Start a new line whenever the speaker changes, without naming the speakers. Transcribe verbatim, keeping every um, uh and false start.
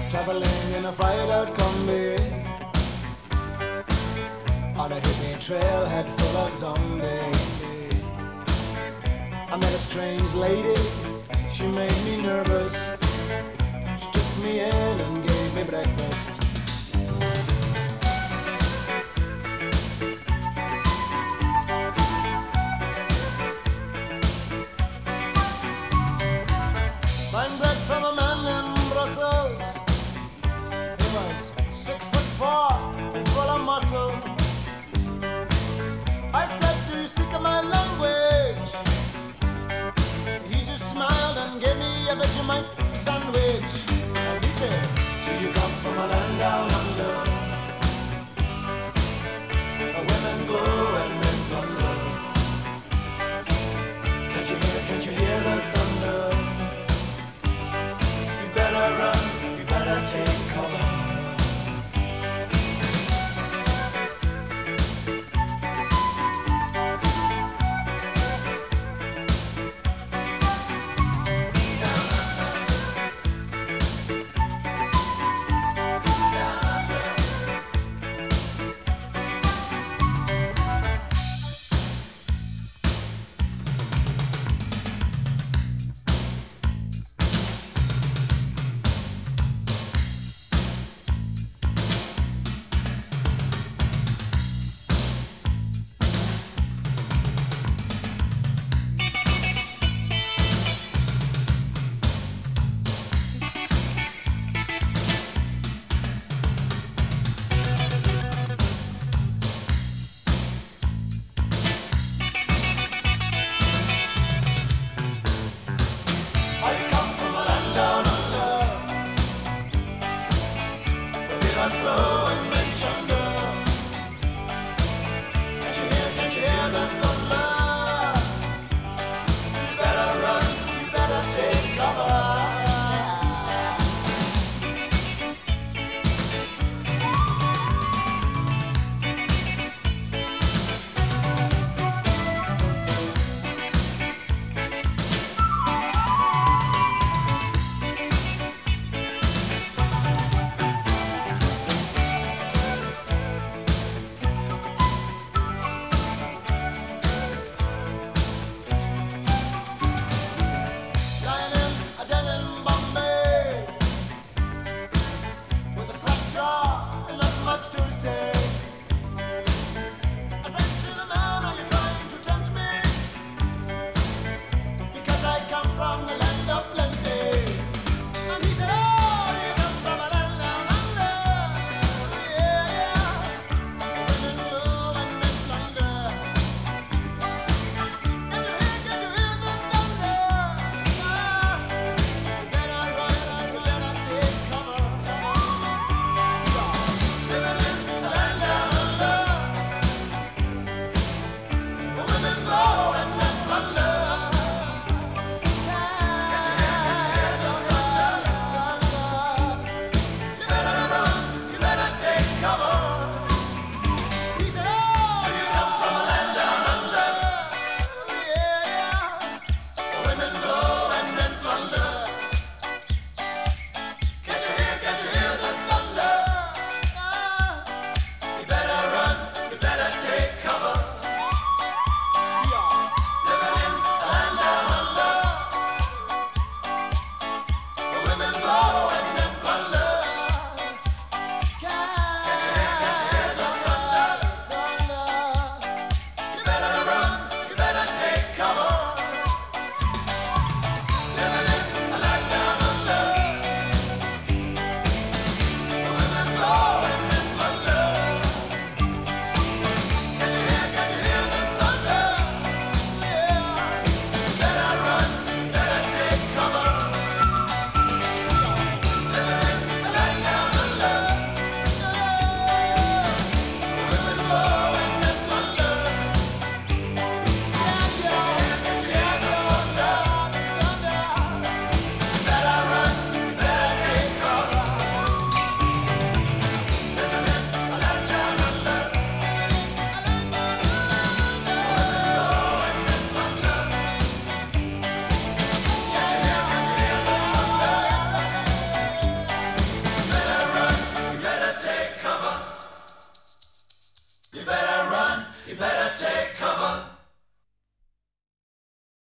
traveling in a fried-out combi on a hippie trailhead full of zombies. I met a strange lady, she made me nervous. She took me in and gave me breakfast. Buying bread from a man in Brussels. He was six foot four and full of muscle. I said, do you speak my language? He just smiled and gave me a Vegemite sandwich. And he said, do you come from a land down under, where women glow and men plunder? Can't you hear, can't you hear the thunder? You better run, you better take